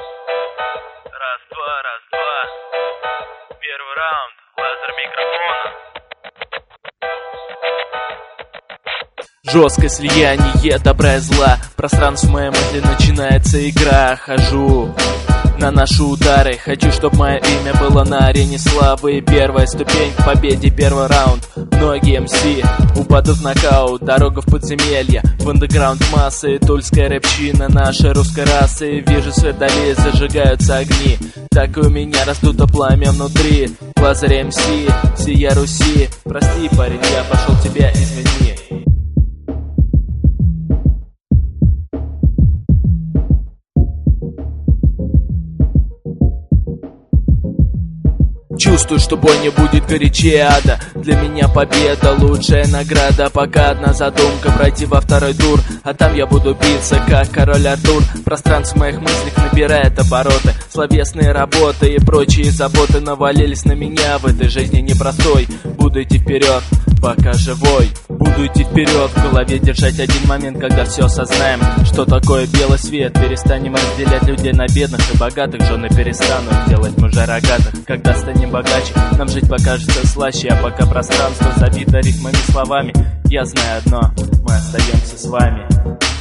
Раз, два. Первый раунд. Лазер микрофона. Жесткое слияние добра и зла. Пространство в моей мысли начинается игра. Хожу на наши удары. Хочу, чтобы мое имя было на арене славы. Первая ступень к победе, первый раунд. Многие МС упадут в нокаут. Дорога в подземелье, в андеграунд массы. Тульская рэпчина нашей русской расы. Вижу свет вдали, зажигаются огни. Так и у меня раздуто пламя внутри. Лазарь МС, сия Руси. Прости, парень, я пошел тебя, извини. Чувствую, что бой не будет горячее ада. Для меня победа лучшая награда. Пока одна задумка — пройти во второй тур. А там я буду биться, как король Артур. Пространство в моих мыслях набирает обороты. Словесные работы и прочие заботы навалились на меня в этой жизни непростой. Буду идти вперед, пока живой. Буду идти вперед, в голове держать один момент, когда все осознаем, что такое белый свет. Перестанем разделять людей на бедных и богатых. Жены перестанут делать мужей рогатых. Когда станем богаче, нам жить покажется слаще. А пока пространство забито рифмами, словами, я знаю одно: мы остаемся с вами.